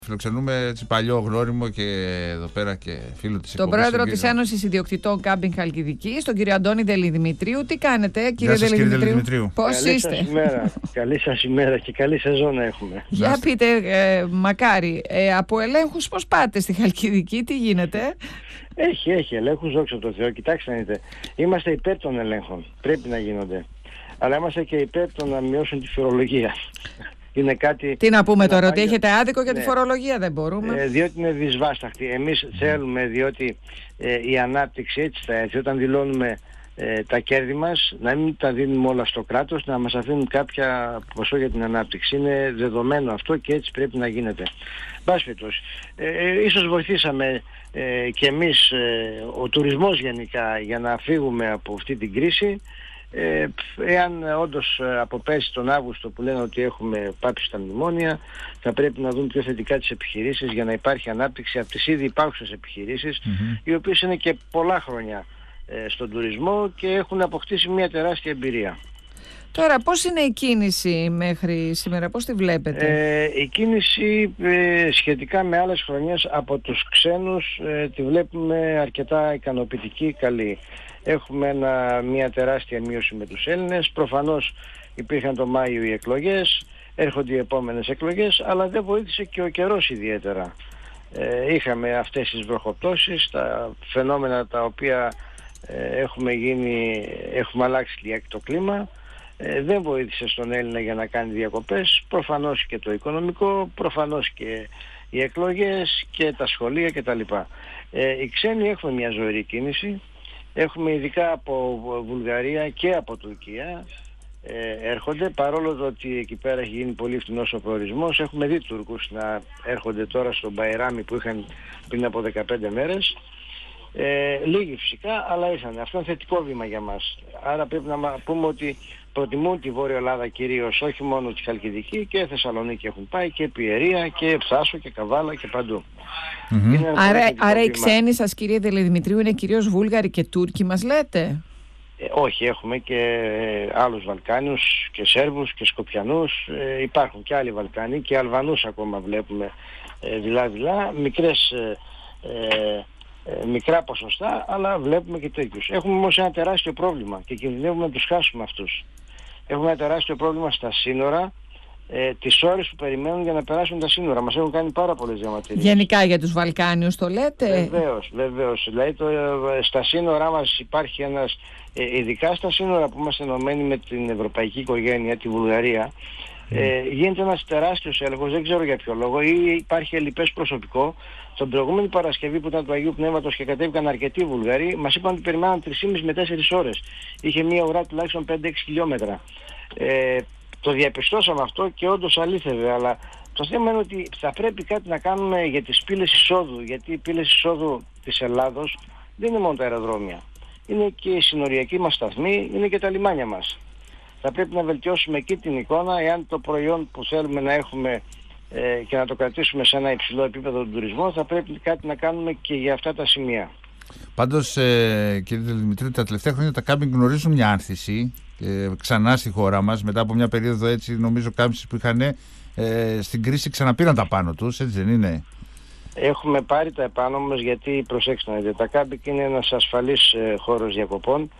Φιλοξενούμε έτσι παλιό γνώριμο και εδώ πέρα και φίλο της τον πρόεδρο της Ένωσης Ιδιοκτητών Κάμπινγκ Χαλκιδικής, τον κύριο Αντώνη Δελιδημητρίου. Τι κάνετε, κύριε Δελιδημητρίου? Πώς είστε? Καλή σας ημέρα και καλή σεζόν να έχουμε. Για πείτε, μακάρι, από ελέγχους πώς πάτε στη Χαλκιδική, τι γίνεται? Έχει ελέγχους, δόξα τω Θεώ. Κοιτάξτε να δείτε, είμαστε υπέρ των ελέγχων, πρέπει να γίνονται. Αλλά είμαστε και υπέρ των να μειώσουν τη φορολογία. Είναι κάτι... Τι να πούμε τώρα, ότι έχετε άδικο για τη φορολογία, δεν μπορούμε. Διότι είναι δυσβάσταχτη. Εμείς θέλουμε, διότι η ανάπτυξη έτσι θα έρθει, όταν δηλώνουμε τα κέρδη μας, να μην τα δίνουμε όλα στο κράτος, να μας αφήνουν κάποια ποσό για την ανάπτυξη. Είναι δεδομένο αυτό και έτσι πρέπει να γίνεται. Μπάσφετος, ίσως βοηθήσαμε και εμείς, ο τουρισμός γενικά, για να φύγουμε από αυτή την κρίση. Εάν όντως από πέρσι τον Αύγουστο που λένε ότι έχουμε πάψει στα μνημόνια, θα πρέπει να δουν πιο θετικά τις επιχειρήσεις για να υπάρχει ανάπτυξη από τις ήδη υπάρχουσες επιχειρήσεις, οι οποίες είναι και πολλά χρόνια στον τουρισμό και έχουν αποκτήσει μια τεράστια εμπειρία. Τώρα πώς είναι η κίνηση μέχρι σήμερα, πώς τη βλέπετε? Η κίνηση σχετικά με άλλες χρονιές από τους ξένους τη βλέπουμε αρκετά ικανοποιητική, καλή. Έχουμε μια τεράστια μείωση με τους Έλληνες. Προφανώς υπήρχαν το Μάιο οι εκλογές, έρχονται οι επόμενες εκλογές, αλλά δεν βοήθησε και ο καιρός ιδιαίτερα. Είχαμε αυτές τις βροχοπτώσεις, τα φαινόμενα τα οποία έχουμε αλλάξει λιγάκι το κλίμα. Δεν βοήθησε στον Έλληνα για να κάνει διακοπές, προφανώς και το οικονομικό, προφανώς και οι εκλογές και τα σχολεία κτλ. Οι ξένοι έχουμε μια ζωηρή κίνηση. Έχουμε ειδικά από Βουλγαρία και από Τουρκία έρχονται, παρόλο ότι εκεί πέρα έχει γίνει πολύ φθηνός ο προορισμός. Έχουμε δει Τούρκους να έρχονται τώρα στο Μπαϊράμι που είχαν πριν από 15 μέρες. Λίγοι φυσικά, αλλά ήρθαν. Αυτό είναι θετικό βήμα για μας. Άρα πρέπει να πούμε ότι προτιμούν τη Βόρεια Ελλάδα κυρίως, όχι μόνο τη Χαλκιδική, και Θεσσαλονίκη έχουν πάει και Πιερία και Ψάσο και Καβάλα και παντού. Άρα οι ξένοι σας, κύριε Δελιδημητρίου, είναι κυρίως Βούλγαροι και Τούρκοι, μας λέτε? Όχι, έχουμε και άλλους Βαλκάνιους και Σέρβους και Σκοπιανούς, υπάρχουν και άλλοι Βαλκάνοι και Αλβανούς ακόμα βλέπουμε δειλά-δειλά, μικρά ποσοστά, αλλά βλέπουμε και τέτοιους. Έχουμε όμως ένα τεράστιο πρόβλημα και κινδυνεύουμε να τους χάσουμε αυτούς. Έχουμε ένα τεράστιο πρόβλημα στα σύνορα, τις ώρες που περιμένουν για να περάσουν τα σύνορα. Μας έχουν κάνει πάρα πολλές διαμαρτυρίες. Γενικά για τους Βαλκάνιους το λέτε? Βεβαίως. Δηλαδή στα σύνορά μας υπάρχει ένας, ειδικά στα σύνορα που είμαστε ενωμένοι με την ευρωπαϊκή οικογένεια, τη Βουλγαρία, γίνεται ένας τεράστιος έλεγχος, δεν ξέρω για ποιο λόγο, ή υπάρχει ελλειπές προσωπικό. Τον προηγούμενη Παρασκευή που ήταν του Αγίου Πνεύματος και κατέβηκαν αρκετοί Βουλγαροί, μας είπαν ότι περιμέναν 3,5 με 4 ώρες. Είχε μία ουρά τουλάχιστον 5-6 χιλιόμετρα. Το διαπιστώσαμε αυτό και όντως αλήθευε, αλλά το θέμα είναι ότι θα πρέπει κάτι να κάνουμε για τις πύλες εισόδου, γιατί οι πύλες εισόδου της Ελλάδος δεν είναι μόνο τα αεροδρόμια. Είναι και οι συνοριακοί μας σταθμοί, είναι και τα λιμάνια μας. Θα πρέπει να βελτιώσουμε εκεί την εικόνα, εάν το προϊόν που θέλουμε να έχουμε και να το κρατήσουμε σε ένα υψηλό επίπεδο του τουρισμού, θα πρέπει κάτι να κάνουμε και για αυτά τα σημεία. Πάντως, κύριε Δελιδημητρίου, τα τελευταία χρόνια τα κάμπινγκ γνωρίζουν μια άνθηση ξανά στη χώρα μας, μετά από μια περίοδο έτσι, νομίζω κάμψης που είχαν στην κρίση ξαναπήραν τα πάνω τους, έτσι δεν είναι? Έχουμε πάρει τα επάνω μας, γιατί προσέξτε να δείτε, τα κάμπινγκ είναι ένας ασφαλής χώρος διακοπών.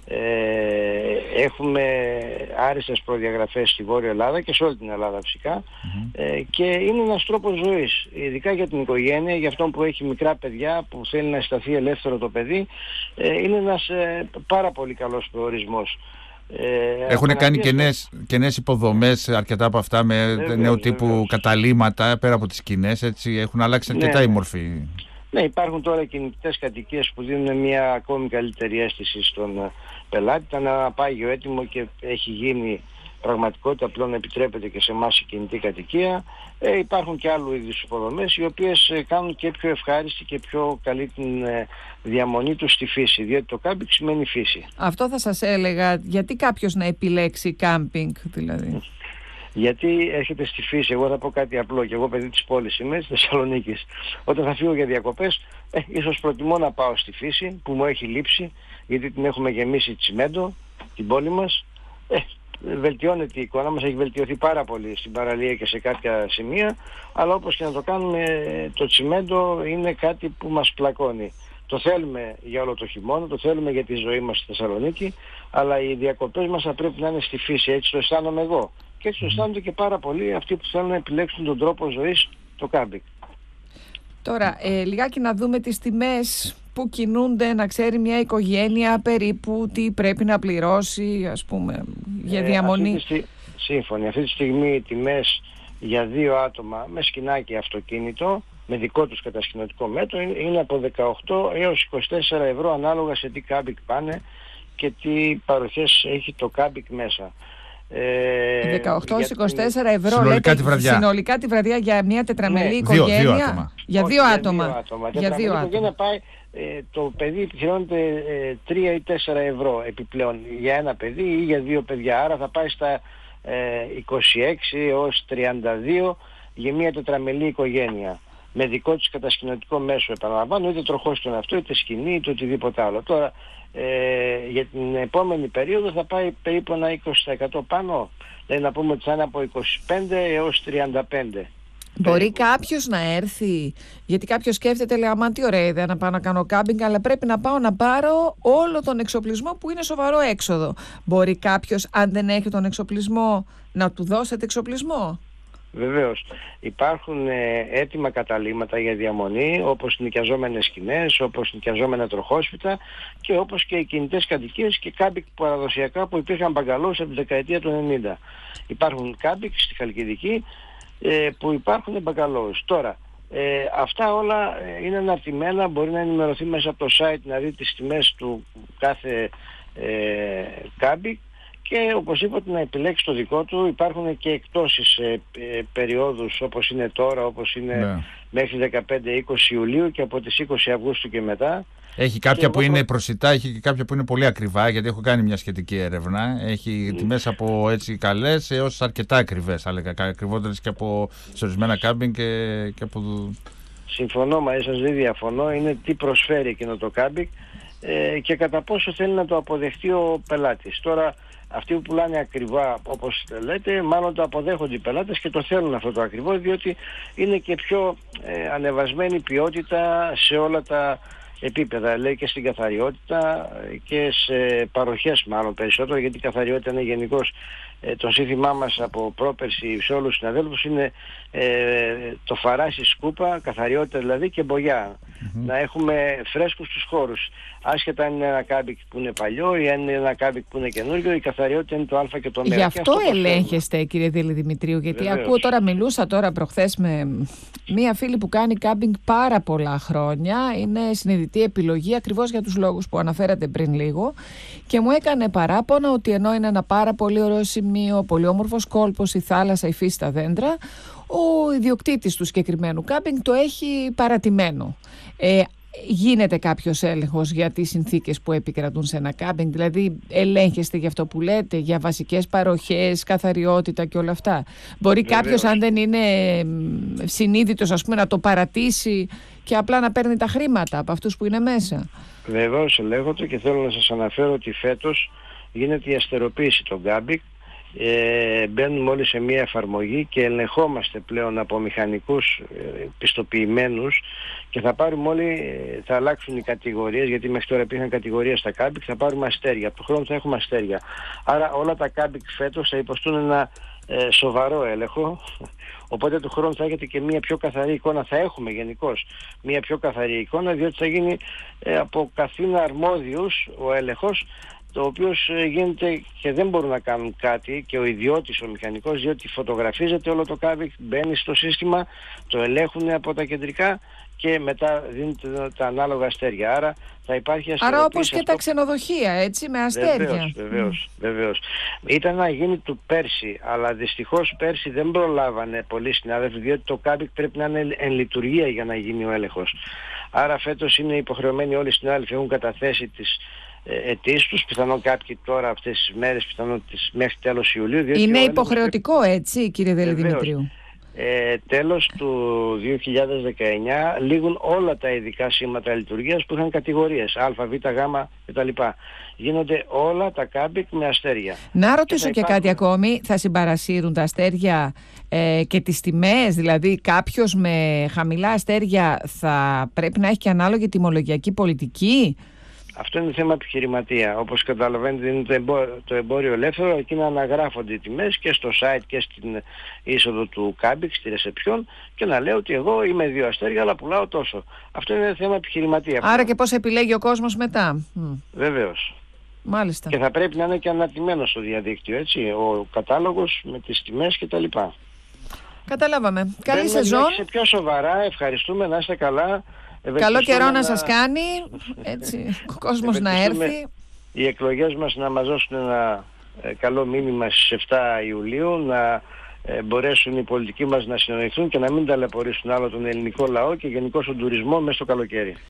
Έχουμε άριστες προδιαγραφές στη Βόρεια Ελλάδα και σε όλη την Ελλάδα φυσικά, και είναι ένας τρόπος ζωής, ειδικά για την οικογένεια, για αυτόν που έχει μικρά παιδιά, που θέλει να αισθανθεί ελεύθερο το παιδί. Είναι ένας πάρα πολύ καλός προορισμός. Έχουν κάνει κενές υποδομές, αρκετά από αυτά, με νέου τύπου καταλύματα πέρα από τις σκηνές, έτσι έχουν αλλάξει αρκετά η μορφή. Ναι, υπάρχουν τώρα κινητές κατοικίες που δίνουν μια ακόμη καλύτερη αίσθηση στον πελάτη. Ήταν ένα πάγιο έτοιμο και έχει γίνει πραγματικότητα, πλέον επιτρέπεται και σε εμάς η κινητή κατοικία. Υπάρχουν και άλλου είδους υποδομές, οι οποίες κάνουν και πιο ευχάριστη και πιο καλή την διαμονή τους στη φύση, διότι το κάμπινγκ σημαίνει φύση. Αυτό θα σας έλεγα, γιατί κάποιος να επιλέξει κάμπινγκ δηλαδή? Γιατί έρχεται στη φύση. Εγώ θα πω κάτι απλό, και εγώ παιδί της πόλης είμαι, της Θεσσαλονίκης. Όταν θα φύγω για διακοπές, ίσως προτιμώ να πάω στη φύση που μου έχει λείψει, γιατί την έχουμε γεμίσει τσιμέντο, την πόλη μας. βελτιώνεται η εικόνα μας, έχει βελτιωθεί πάρα πολύ στην παραλία και σε κάποια σημεία, αλλά όπως και να το κάνουμε, το τσιμέντο είναι κάτι που μας πλακώνει. Το θέλουμε για όλο το χειμώνα, το θέλουμε για τη ζωή μας στη Θεσσαλονίκη, αλλά οι διακοπές μας θα πρέπει να είναι στη φύση, έτσι το αισθάνομαι εγώ. Και έτσι το αισθάνονται και πάρα πολλοί αυτοί που θέλουν να επιλέξουν τον τρόπο ζωής, το κάμπινγκ. Τώρα, λιγάκι να δούμε τις τιμές που κινούνται, να ξέρει μια οικογένεια περίπου τι πρέπει να πληρώσει, ας πούμε, για διαμονή. Σύμφωνοι. Αυτή τη στιγμή οι τιμές για 2 άτομα με σκηνάκι αυτοκίνητο, με δικό τους κατασκηνωτικό μέτρο, είναι από 18 έως 24 ευρώ ανάλογα σε τι κάμπινγκ πάνε και τι παροχές έχει το κάμπινγκ μέσα. 18-24 ευρώ συνολικά τη βραδιά. Συνολικά τη βραδιά για μια τετραμελή οικογένεια. 2 άτομα. Για 2 άτομα. Για 2 άτομα. Πάει, το παιδί πληρώνεται 3 ή 4 ευρώ επιπλέον για ένα παιδί ή για 2 παιδιά. Άρα θα πάει στα 26 έως 32 για μια τετραμελή οικογένεια. Με δικό της κατασκηνωτικό μέσο, επαναλαμβάνω, είτε τροχός στον αυτό, είτε σκηνή, είτε οτιδήποτε άλλο. Τώρα, για την επόμενη περίοδο θα πάει περίπου ένα 20% πάνω, δηλαδή να πούμε ότι θα είναι από 25 έως 35. Μπορεί κάποιος να έρθει, γιατί κάποιος σκέφτεται, λέει, αμά τι ωραία ιδέα να πάω να κάνω κάμπινγκ, αλλά πρέπει να πάω να πάρω όλο τον εξοπλισμό που είναι σοβαρό έξοδο. Μπορεί κάποιος, αν δεν έχει τον εξοπλισμό, να του δώσετε εξοπλισμό? Βεβαίως. Υπάρχουν έτοιμα καταλύματα για διαμονή, όπως νοικιαζόμενες σκηνές, όπως νοικιαζόμενα τροχόσπιτα και όπως και οι κινητές κατοικίες και κάμπινγκ παραδοσιακά που υπήρχαν μπαγκαλός από τη δεκαετία του 90. Υπάρχουν κάμπινγκ στη Χαλκιδική που υπάρχουν μπαγκαλός. Τώρα, αυτά όλα είναι αναρτημένα, μπορεί να ενημερωθεί μέσα από το site να δει τις τιμές του κάθε κάμπινγκ και οπωσδήποτε να επιλέξει το δικό του. Υπάρχουν και εκπτώσεις σε περιόδους όπως είναι τώρα, όπως είναι μέχρι 15-20 Ιουλίου και από τις 20 Αυγούστου και μετά. Έχει κάποια που είναι προσιτά, έχει και κάποια που είναι πολύ ακριβά, γιατί έχω κάνει μια σχετική έρευνα. Έχει τιμές από έτσι καλές έως αρκετά ακριβές, θα έλεγα, ακριβότερες και από σε ορισμένα κάμπινγκ και από... Συμφωνώ μαζί σας, δεν διαφωνώ. Είναι τι προσφέρει εκείνο το κάμπινγκ και κατά πόσο θέλει να το αποδεχτεί ο πελάτης. Τώρα, αυτοί που πουλάνε ακριβά, όπως λέτε, μάλλον το αποδέχονται οι πελάτες και το θέλουν αυτό το ακριβό, διότι είναι και πιο ανεβασμένη ποιότητα σε όλα τα επίπεδα, λέει, και στην καθαριότητα και σε παροχές μάλλον περισσότερο, γιατί η καθαριότητα είναι γενικώς το σύνθημά μας από πρόπερση σε όλους τους συναδέλφους, είναι το φαράσι σκούπα, καθαριότητα δηλαδή και μπογιά. Να έχουμε φρέσκους τους χώρους. Άσχετα αν είναι ένα κάμπινγκ που είναι παλιό ή αν είναι ένα κάμπινγκ που είναι καινούργιο, η καθαριότητα είναι το α και το μ. Γι' αυτό ελέγχεστε, κύριε Δελιδημητρίου, γιατί βεβαίως. Ακούω τώρα, μιλούσα τώρα προχθές με μία φίλη που κάνει κάμπινγκ πάρα πολλά χρόνια. Είναι συνειδητή επιλογή ακριβώς για τους λόγους που αναφέρατε πριν λίγο και μου έκανε παράπονο ότι ενώ είναι ένα πάρα πολύ ωραίο σημείο, πολύ όμορφος κόλπος, η θάλασσα, η φύση, τα δέντρα, ο ιδιοκτήτης του συγκεκριμένου κάμπινγκ το έχει παρατημένο. Γίνεται κάποιος έλεγχος για τις συνθήκες που επικρατούν σε ένα κάμπινγκ? Δηλαδή ελέγχεστε για αυτό που λέτε, για βασικές παροχές, καθαριότητα και όλα αυτά? Μπορεί κάποιος, αν δεν είναι συνείδητος, ας πούμε, να το παρατήσει και απλά να παίρνει τα χρήματα από αυτούς που είναι μέσα? Βεβαίως ελέγχονται και θέλω να σας αναφέρω ότι φέτος γίνεται η αστεροποίηση των κάμπινγκ. Μπαίνουμε όλοι σε μια εφαρμογή και ελεγχόμαστε πλέον από μηχανικούς πιστοποιημένους και θα πάρουμε όλοι, θα αλλάξουν οι κατηγορίες, γιατί μέχρι τώρα υπήρχαν κατηγορίες στα κάμπινγκ, θα πάρουμε αστέρια, από τον χρόνο θα έχουμε αστέρια. Άρα όλα τα κάμπινγκ φέτος θα υποστούν ένα σοβαρό έλεγχο, οπότε του χρόνου θα έχετε και μια πιο καθαρή εικόνα, θα έχουμε γενικώς μια πιο καθαρή εικόνα, διότι θα γίνει από καθήνα αρμόδιους ο έλεγχος, το οποίο γίνεται και δεν μπορούν να κάνουν κάτι και ο ιδιώτης, ο μηχανικός, διότι φωτογραφίζεται όλο το κάμπινγκ, μπαίνει στο σύστημα, το ελέγχουν από τα κεντρικά και μετά δίνεται τα ανάλογα αστέρια. Άρα θα υπάρχει αστέρια. Άρα όπως και τα ξενοδοχεία, έτσι, με αστέρια. Βεβαίως. Ήταν να γίνει του πέρσι, αλλά δυστυχώς πέρσι δεν προλάβανε πολλοί συνάδελφοι, διότι το κάμπινγκ πρέπει να είναι εν λειτουργία για να γίνει ο έλεγχος. Άρα φέτος είναι υποχρεωμένοι όλοι οι συνάδελφοι, έχουν καταθέσει τις αιτήσεις τους, πιθανόν κάποιοι τώρα αυτές τις μέρες, πιθανόν μέχρι τέλος Ιουλίου. Είναι υποχρεωτικό, έτσι, κύριε Δελιδημητρίου? τέλος του 2019 λήγουν όλα τα ειδικά σήματα λειτουργίας που είχαν κατηγορίες Α, Β, Γ κτλ. Γίνονται όλα τα κάμπινγκ με αστέρια. Να ρωτήσω και κάτι ακόμη, θα συμπαρασύρουν τα αστέρια και τις τιμές, δηλαδή κάποιος με χαμηλά αστέρια θα πρέπει να έχει και ανάλογη τιμολογιακή πολιτική? Αυτό είναι θέμα επιχειρηματία. Όπως καταλαβαίνετε είναι το εμπόριο ελεύθερο, εκεί να αναγράφονται οι τιμές και στο site και στην είσοδο του κάμπινγκ, στη ρεσεψιόν, και να λέω ότι εγώ είμαι 2 αστέρια αλλά πουλάω τόσο. Αυτό είναι θέμα επιχειρηματία. Άρα και πώς επιλέγει ο κόσμος μετά. Βεβαίως. Μάλιστα. Και θα πρέπει να είναι και ανατιμένο στο διαδίκτυο, έτσι, ο κατάλογος με τις τιμές κτλ. Καταλάβαμε. Καλή σεζόν. Σε πιο σοβαρά, ευχαριστούμε, να είστε καλά. Καλό καιρό να σας κάνει, έτσι, ο κόσμος να έρθει. Οι εκλογές μας να μας δώσουν ένα καλό μήνυμα στις 7 Ιουλίου, να μπορέσουν οι πολιτικοί μας να συνοηθούν και να μην ταλαιπωρήσουν άλλο τον ελληνικό λαό και γενικώς τον τουρισμό μέσα στο καλοκαίρι.